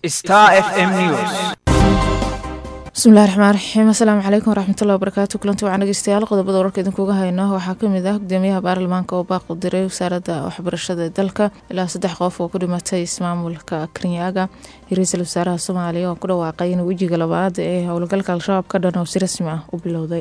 Star FM News. bismillaahir rahmaanir rahiim. Assalaamu calaykum waraxmatullaahi wabarakaatuh. kulanti waxaan dhageystayaal qodobada wararka idinkuga hayno waxaa kamid ah gudoomiyaha baarlamaanka oo baaq u diray wasaaradda waxbarashada ee dalka ilaa 3 qof oo ku dhimatay ismaamulka Kirinyaga. Ra'iisul wasaaraha Soomaaliya oo ku dhawaaqay in wajiga labaad ee howlgalka Al-Shabaab ka dhan oo si rasmi ah u bilowday.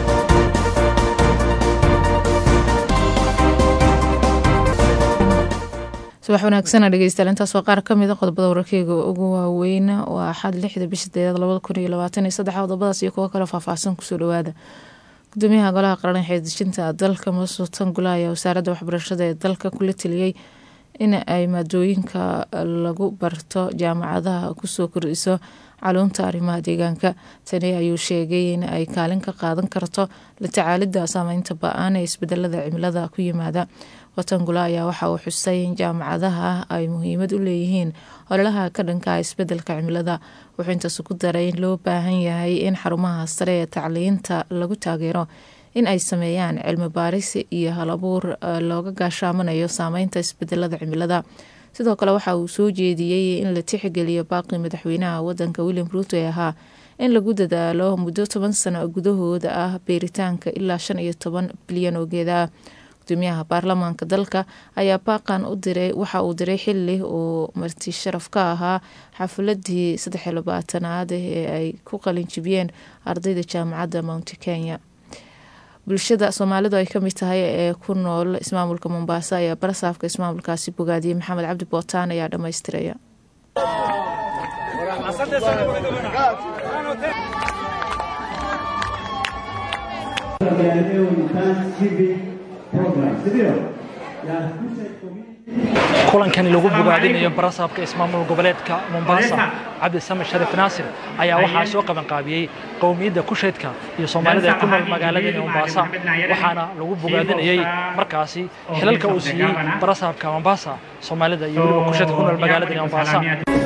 subax wanaagsan dhageystayaal intaas waa qaar kamid ah qodobada wararkayga ugu waaweyn waa xad 6 bisha 2023 qodobadaas iyo kuwa kale faahfaahsan kusoo dhawaada. gudoomiyaha golaha qaran ee xisbiyada dalka Masuutan Gulaaya wasaaradda waxbarashada ee dalka kula taliyay in ay maadooyinka lagu barto jaamacadaha kusoo kordhiso culuumta arrimaha deegaanka. Tani ayuu sheegay in ay kaalin ka qaadan karto la tacaalidda saameynta ba'an ee isbedelada cimilada ku yimaada. Watan Gulaaya waxa uu xusay in jaamacadaha ay muhiimad u leeyihiin ololaha ka dhanka ah isbedelka cimilada. Wuxuu intaas ku daray in loo baahan yahay in xarumaha sare ee tacliinta lagu taageero in ay sameeyaan cilmi baaris iyo hal-abuur looga gaashaamanayo saameynta isbedelada cimilada. sidoo kale waxa uu soo jeediyay in la tixgeliyo baaqi madaxweynaha wadanka William Ruto ee ahaa in lagu dadaalo muddo 10 sano gudahooda ah beeritaanka ilaa 15 bilyan oo geed ah. gudoomiyaha baarlamaanka dalka ayaa baaqan u diray waxa uu diray xilli oo marti sharaf ka ahaa xafladii 23aad ee ay ku qalin jibiyeen ardayda jaamacadda Mount Kenya. bulshada Soomaalidu ay kamid tahay ee ku nool ismaamulka Mombasa ayaa barasaafka ismaamulkaasi bogaadiyay. Maxamed Cabdi Bootaan ayaa dhameystiraya. kulankani lagu bogaadinayo barasaabka ismaamul goboleedka Mombasa Cabdi Samed Sharif Naasir ayaa waxaa soo qaban qaabiyay qowmiyadda Kusheedka iyo Soomaalida ku nool magaalada Mombasa waxaana lagu bogaadinayay markaasi xilalka uu siiyay barasaabka Mombasa Soomaalida iyo Kusheedka ku nool magaalada Mombasa.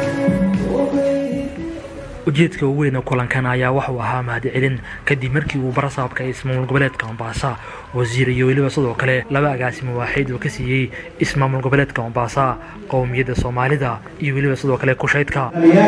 ujeedka ugu weyn ee kulankan ayaa waxa uu ahaa mahadcelin kadib markii uu barasaabka ismaamul goboleedka Mombasa wasiir iyo waliba sidoo kale laba agaasimo waaxid oo ka siiyay ismaamul goboleedka Mombasa qowmiyadda Soomaalida iyo waliba sidoo kale Kusheedka.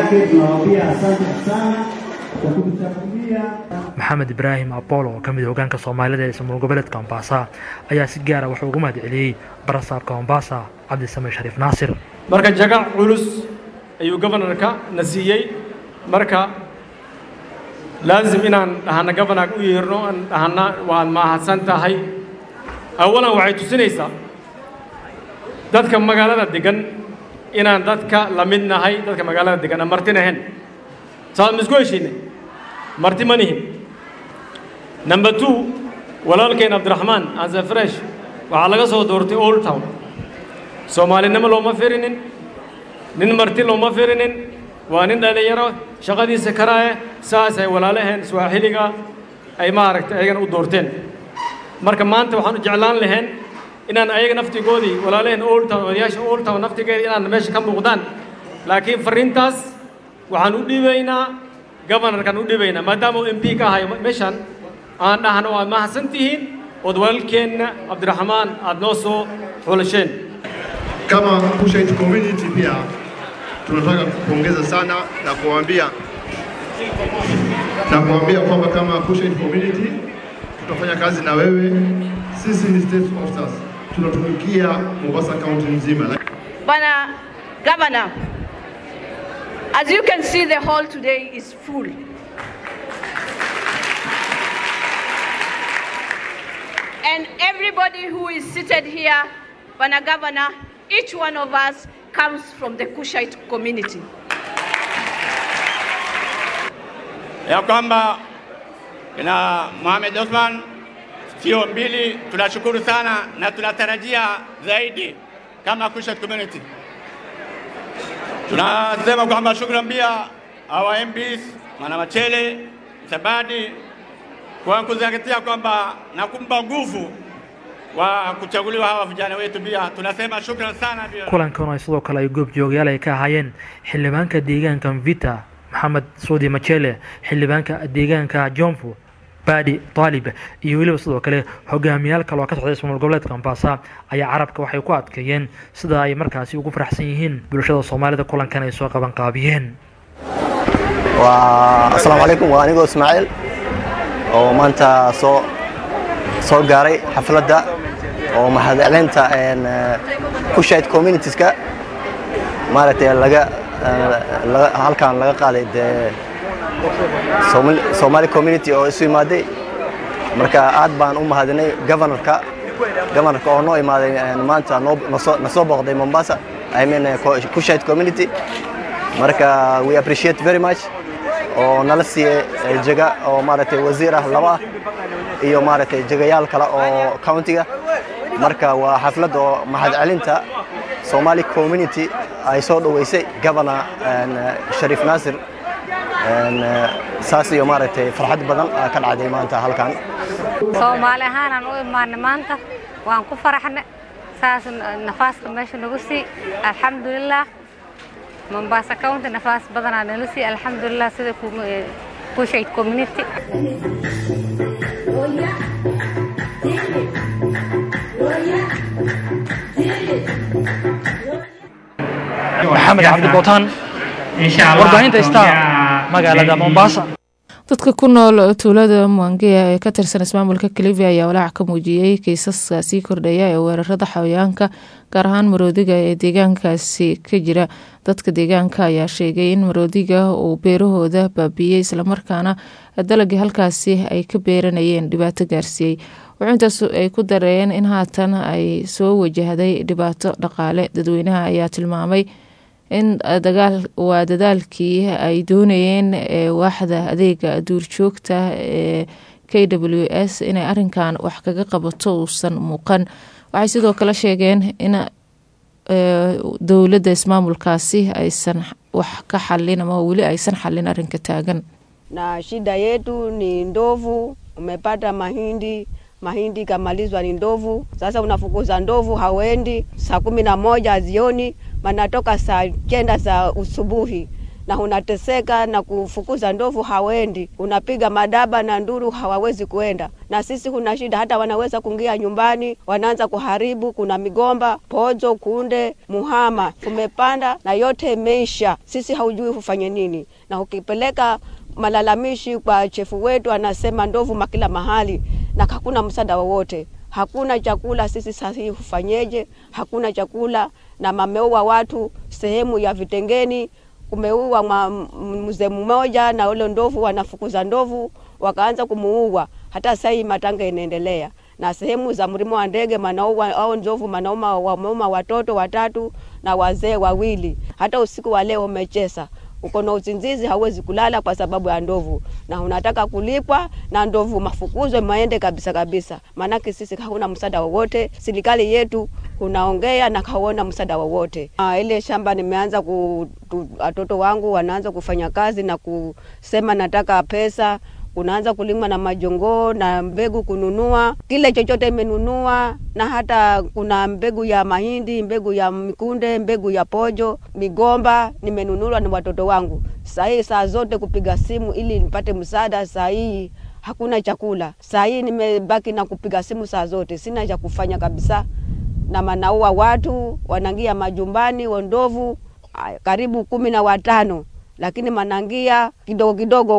Maxamed Ibrahim Apollo oo kamid hoggaanka Soomaalida ee ismaamul goboleedka Mombasa ayaa si gaar ah wuxuu ugu mahadceliyay barasaabka Mombasa Cabdi Samed Sharif Naasir. marka jaga culus ayuu governorka nasiyay marka laazim inaan dhahana governor u yeerno aan dhahana waan mahadsan tahay. awalan waxay tusinaysaa dadka magaalada degan inaan dadka la mid nahay dadka magaalada degan martina hen saad isku heshiinay marti manihin. number 2 walaalkeen Abdurrahman as a fresh waxa laga soo doortay Old Town. Soomaalinimo looma firinin nin marti looma firinin waa nin dhalinyaro shaqadiisa karaaye saas ay walaalaheen Swahiliga ay maaragtay ayagan u doorteen. marka maanta waxaan u jeclaan lahayn inaan ayaga naftigoodii walaalaheen Old Town odayaasha Old Town naftigeeda inaan meesha ka muuqdaan laakiin fariintaas waxaan u dhibaynaa governorkan u dhibaynaa maadaama uu MP ka ahay meeshan aan dhahno waa mahadsantihiin oo walaalkeenna Abdurrahman aad noo soo xulasheen. kama Kusheed community pia tunataka kupongeza sana na kuambia kwamba kama Kusheed community tutafanya kazi na wewe. Sisi ni state officers tunatumikia Mombasa county nzima. Bana Governor, as you can see the hall today is full. And everybody who is seated here, Bana Governor, each one of us comes from the Kushite community. ya kwamba na Mohamed Osman sio mbili, tunashukuru sana na tunatarajia zaidi kama Kushite community. Tunasema kwamba shukrani pia our MPs Mana Machele Sabadi kwa kuzingatia kwamba na kumpa nguvu wa kuchaguliwa hawa vijana wetu. Pia tunasema shukrani sana. kulankan oo sidoo kale ay goob joogyaal ay ka ahaayeen xildhibaanka deegaanka Mvita Maxamed Soodi Machele, xildhibaanka deegaanka Jomfu baadi طالب iyo waliba sidoo kale hogaamiyaal kale oo ka socda ismaamul goboleedka Mombasa ayaa carabka waxay ku adkeeyeen sida ay markaasi ugu faraxsan yihiin bulshada Soomaalida kulankan ay soo qaban qaabiyeen. Assalamu alaykum wa anigo Ismaaciil oo maanta soo gaaray xafladda oo mahadcelinta Kushite communities-ka maaragtay halkan laga qaaday Somali community oo isu imaaday marka aad baan u mahadinay governorka oo noo imaaday maanta soo booqday Mombasa I mean Kushite community marka we appreciate very much oo nala siiyay jaga oo maaragtay wasiir ah laba iyo maaragtay jagayaal kale oo county-ga marka waa xaflad oo mahadcelinta Somali community ay soo dhaweysay governor Sharif Nasir saasi iyo maaragtay farxad badan ka dhacday maanta halkan Soomaali ahaan u imaanay maanta waan ku faraxnay saas nafaaska meesha nagu sii alxamdulillah Mombasa County nafaas badan aan nagu sii alxamdulillah sida Kushite community محمد عبد البوطان warbaahinta Star magaalada Mombasa. dadka ku nool tuulada Mwangia ee ka tirsan ismaamulka Kilifi ayaa walaac ka muujiyay kiisaska sii kordhaya ee weerarada xayawaanka gaar ahaan maroodiga ee deegaankaasi ka jira. dadka deegaanka ayaa sheegay in maroodiga uu beerahooda baabiyay isla markaana dalagii halkaasi ay ka beeranayeen dhibaato gaarsiiyay. Wuxuuntaas ay ku dareen in haatan ay soo wajahday dhibaato dhaqaale. dadweynaha ayaa tilmaamay in dadaalkii ay doonayeen waaxda adeega duurjoogta ee KWS inay arrinkan wax kaga qabato uusan muuqan. waxay sidoo kale sheegeen in dowladda ismaamulkaasi aysan wax ka xallin ama weli aysan xallin arrinka taagan. Na shida yetu ni ndovu. Umepata mahindi kamalizwa ni ndovu. Sasa unafukuza ndovu hawendi, saa 11 jioni manatoka saa 9 za usubuhi na unateseka na kufukuza ndovu hawendi, unapiga madaba na nduru hawawezi kuenda. Na sisi kuna shida, hata wanaweza kuingia nyumbani wanaanza kuharibu. Kuna migomba, pozo, kunde, muhama umepanda na yote imeisha. Sisi haujui ufanye nini, na ukipeleka malalamishi kwa chefu wetu anasema ndovu makila mahali na hakuna msaada wowote. Hakuna chakula, sisi sasa ufanyeje? Hakuna chakula na mameua watu sehemu ya Vitengeni. Kumeua mzee mmoja na ule ndovu wanafukuza ndovu wakaanza kumuua. Hata sasa matanga inaendelea. Na sehemu za mlimo wa ndege manaua au ndovu manauma watoto 3 na wazee 2. Hata usiku wa leo umechesa. Uko na uzinzizi hauwezi kulala kwa sababu ya ndovu. Na unataka kulipwa na ndovu mafukuzwe maende kabisa. Manake sisi hakuna msaada wowote. Serikali yetu unaongea na haona msaada wowote. Ile shamba nimeanza watoto wangu wanaanza kufanya kazi na kusema nataka pesa. Unaanza kulima na majongo na mbegu kununua. Kile chochote imenunua, na hata kuna mbegu ya mahindi, mbegu ya mikunde, mbegu ya pojo, migomba nimenunua na watoto wangu. Saa zote kupiga simu ili nipate msaada. Saa hii hakuna chakula. Saa hii nimebaki na kupiga simu saa zote. Sina cha kufanya kabisa. Na manaua watu, wanangia majumbani, ndovu karibu 15. Lakini manangia kidogo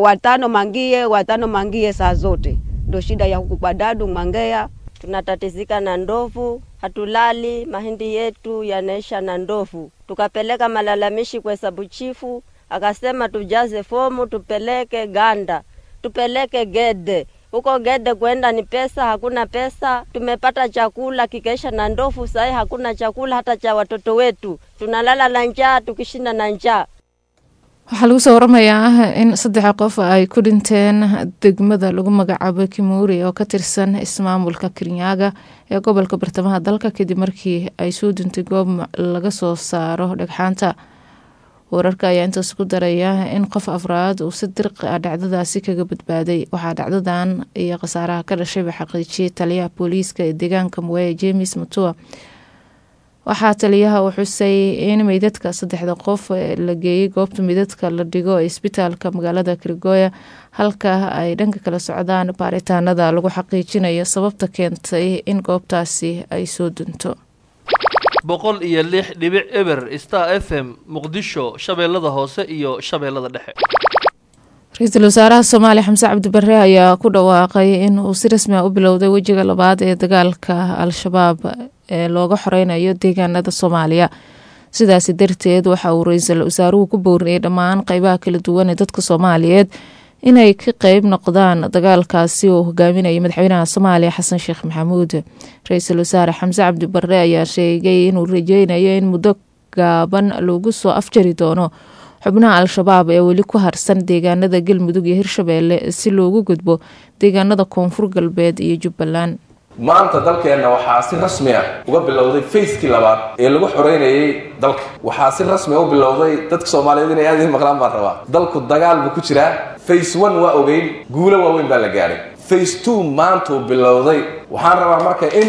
5 mangie saa zote. Ndio shida ya huku kwa Dadu Mangea. Tunatatizika na ndovu, hatulali, mahindi yetu yanaisha na ndovu. Tukapeleka malalamishi kwa sabu chifu, akasema tujaze fomu tupeleke Ganda, tupeleke Gede. Huko Gede kwenda ni pesa, hakuna pesa. Tumepata chakula kikaisha na ndovu, sasa hakuna chakula hata cha watoto wetu. Tunalala na njaa, tukishinda na njaa. waxaa lagu soo waramayaa in 3 qof ay ku dhinteen degmada lagu magacaabo Kimuri oo ka tirsan ismaamulka Kirinyaga ee gobolka bartamaha dalka kadib markii ay soo duntay goob laga soo saaro dhagxaanta. wararka ayaa intaas ku daraya in qof afraad uu si dirqi ah dhacdadaasi kaga badbaaday. waxaa dhacdadan iyo khasaaraha ka dhashay xaqiijiyay taliyaha booliiska ee deegaanka Mwea James Mutua. waxaa taliyaha uu xusay in meydadka 3 qof la geeyey goobta meydadka la dhigo ee isbitaalka magaalada Kirgoya halka ay dhanka kala socdaan baaritaanada lagu xaqiijinayo sababta keentay in goobtaasi ay soo dunto. 106.0 Star FM Muqdisho Shabeellada Hoose iyo Shabeellada Dhexe. Ra'iisul Wasaaraha Soomaaliya Xamse Cabdi Barre ayaa ku dhawaaqay in uu si rasmi ah u bilowday wajiga labaad ee dagaalka Al-Shabaab ee looga xoreynayo deegaanada Soomaaliya. Sidaas darteed waxa uu ra'iisul wasaaruhu ku booriyay dhammaan qaybaha kala duwan ee dadka Soomaaliyeed inay ka qayb noqdaan dagaalkaasi oo hogaaminaya madaxweynaha Soomaaliya Xasan Sheekh Maxamuud. Ra'iisul Wasaare Xamse Cabdi Barre ayaa sheegay inuu rajeynayo in muddo gaaban lagu soo afjari doono xubnaha Al-Shabaab ee weli ku harsan deegaanada Galmudug iyo Hirshabeelle si loogu gudbo deegaanada Koonfur Galbeed iyo Jubbaland. maanta dalkeena waxaa si rasmi ah uga bilowday phase-kii labaad ee lagu xoreynayay dalka. waxaa si rasmi ah u bilowday dadka Soomaaliyeed inay aad maqlaan baan rabaa. dalku dagaal buu ku jiraa. phase 1 waa ogeyn guulo waaweyn baa la gaaray. phase 2 maanta uu bilowday. waxaan rabaa marka in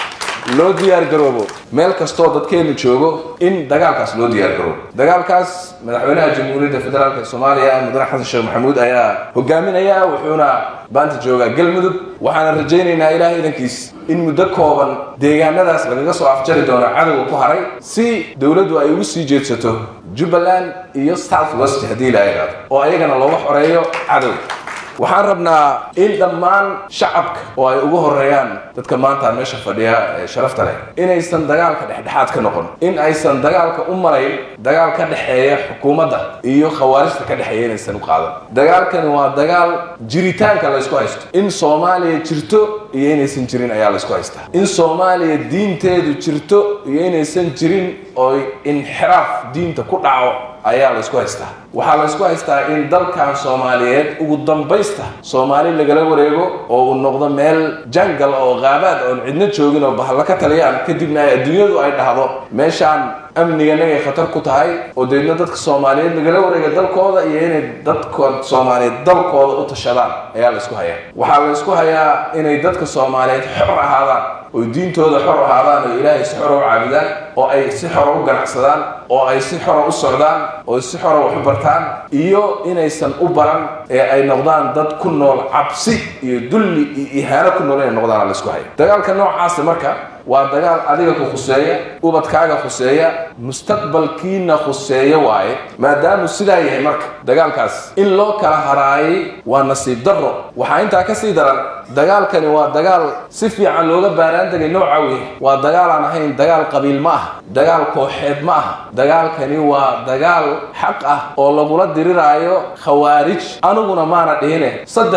loo diyaar garoobo meel kastoo dadkeenu joogo in dagaalkaas loo diyaar garoobo. dagaalkaas madaxweynaha Jamhuuriyadda Federaalka Soomaaliya Mudane Xasan Sheekh Maxamuud ayaa hogaaminaya wuxuuna baanta jooga Galmudug. waxaan rajaynaynaa Ilaahay idankiis in muddo kooban deegaanadaas lagaga soo afjari doono cadawga ku haray si dawladdu ay ugu sii jeedsato Jubbaland iyo South West hadii la yiraahdo oo ayagana looga xoreeyo cadawga. waxaan rabnaa in dhammaan shacabka oo ay ugu horeeyaan dadka maanta meesha fadhiya ee sharafta leh inaysan dagaalka dhexdhexaad ka noqon, in aysan dagaalka u marayn dagaal ka dhaxeeya xukuumadda iyo khawaarijta ka dhaxeeya inaysan u qaadan. dagaalkani waa dagaal jiritaanka la isku haysto. in Soomaaliya jirto iyo inaysan jirin ayaa la isku haystaa. in Soomaaliya diinteedu jirto iyo inaysan jirin oo inxiraaf diinta ku dhaco ayaa la isku haystaa. waxaa la isku haystaa in dalkan Soomaaliyeed ugu dambaysta Soomaali lagala wareego oo uu noqdo meel jungle oo qaabaad oo cidna joogin oo bahal ka taliyaan kadibna adduunyadu ay dhahdo meeshaan amniga ay khatar ku tahay oo deedna dadka Soomaaliyeed lagala wareego dalkooda iyo inay dadka Soomaaliyeed dalkooda u tashadaan ayaa la isku hayaa. waxaa la isku hayaa inay dadka Soomaaliyeed xor ahaadaan oo diintooda xor ahaadaan oo Ilaahay si xor u caabudaan oo ay si xor u ganacsadaan oo ay si xor u socdaan oo si xor u bartaan iyo inaysan u baran ee ay noqdaan dad ku nool cabsi iyo dulli iyo ihaano ku nool ay noqdaan la isku hayaa. dagaalka noocaas marka waa dagaal adiga ku khuseeya ubadkaaga khuseeya mustaqbalkiina khuseeya waaye. maadaama sidaa yahay marka dagaalkaas in loo kala haraayay waa nasiib darro. waxaa intaa ka sii daran dagaalkani waa dagaal si fiican looga baaraan degay nooca weyn. waa dagaal aan ahayn dagaal qabiil ma ah, dagaal kooxeed ma ah. dagaalkani waa dagaal xaq ah oo lagula diriraayo khawaarij. aniguna maana dhihine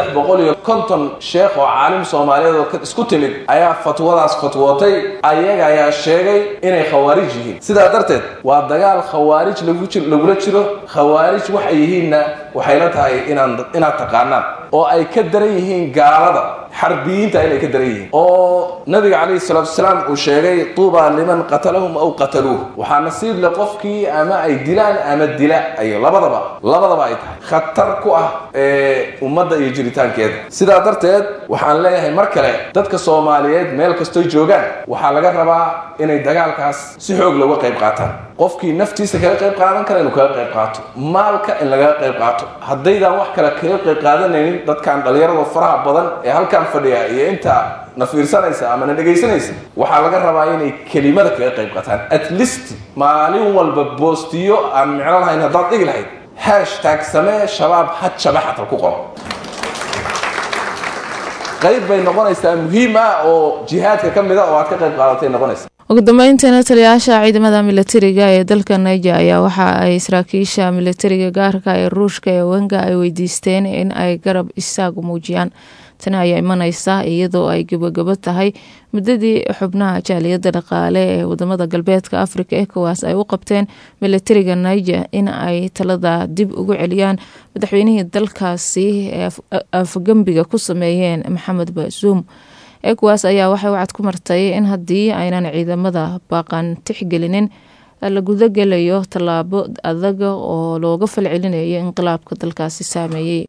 350 sheekh oo caalim Soomaaliyeed oo isku timid ayaa fatwadaas fatwootay. ayaga ayaa sheegay inay khawaarij yihiin. sidaa darteed waa dagaal khawaarij lagula jiro. khawaarij waxay yihiinna waxay la tahay inaad taqaanaan oo ay ka daran yihiin gaalada xarbiyiinta inay ka daran yihiin oo nabiga calayhi salaatu wasalaam uu sheegay tuuba liman qatalahum aw qataluuh. waxaa nasiib leh qofkii ama ay dilaan ama dila ayo labadaba ay tahay khatar ku ah ummadda iyo jiritaankeeda. sidaa darteed waxaan leeyahay mar kale dadka Soomaaliyeed meel kastoo joogaan waxaa laga rabaa inay dagaalkaas si xoog looga qayb qaataan. qofkii naftiisa kaga qayb qaadan kara inuu kaga qayb qaato, maalka in laga qayb qaato. haddaydan wax kale kaga qayb qaadanaynin dadkan dhalinyarada faraha badan ee halkan fadhiya iyo inta na fiirsanaysa ama na dhagaysanaysa waxaa laga rabaa inay kelimada kaga qayb qaataan. at least maalin walba boostiyo aan micno lahayn haddaad dhigi lahayd hashtag samee shabaab had shabaxatal ku qoro. qayb bay noqonaysaa muhiim ah oo jihaadka ka mid ah oo aad ka qayb qaadatay noqonaysa. ugu dambeyntiina taliyayaasha ciidamada militariga ee dalka Niger ayaa waxa ay saraakiisha militariga gaarka ee Ruushka ee Wenga ay weydiisteen in ay garab isagu muujiyaan. tani ayaa imanaysa iyadoo ay gabagabo tahay muddadii xubnaha jaaliyadda dhaqaale ee wadamada galbeedka Afrika ECOWAS ay u qabteen militariga Niger in ay talada dib ugu celiyaan madaxweynihii dalkaasi ee afgambiga ku sameeyeen Maxamed Bazoum. ECOWAS ayaa waxay wacad ku martay in haddii aynan ciidamada baaqan tixgelinin la gudagelayo tallaabo adag oo looga falcelinayo inqilaabka dalkaasi saameeyay.